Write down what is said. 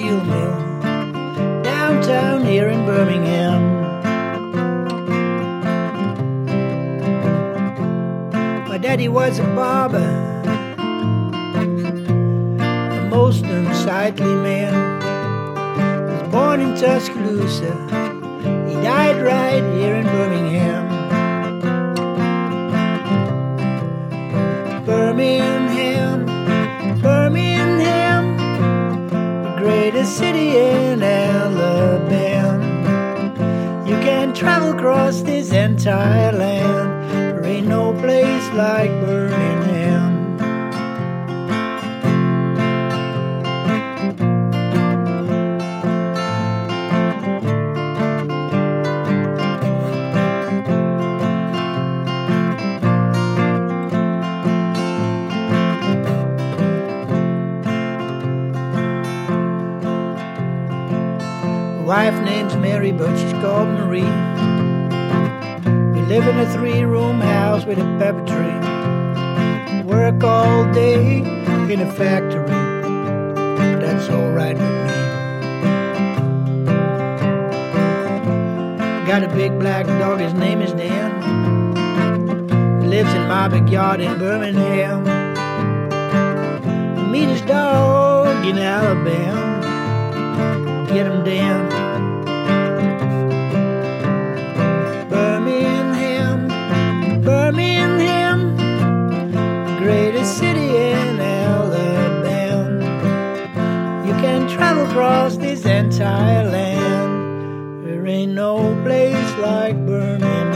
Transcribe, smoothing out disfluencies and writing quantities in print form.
steel mill downtown here in Birmingham. My daddy was a barber, a most unsightly man. He was born in Tuscaloosa, he died right here in Birmingham. Birmingham, Birmingham, the greatest city in Alabama. You can travel across this entire land, there ain't no place like Birmingham. Wife name's Mary, but she's called Marie. We live in a 3-room house with a pepper tree. Work all day in a factory, that's alright with me. Got a big black dog, his name is Dan. He lives in my backyard in Birmingham. The meanest dog in Alabama. Get him down. Birmingham, Birmingham, the greatest city in Alabama. You can travel across this entire land, there ain't no place like Birmingham.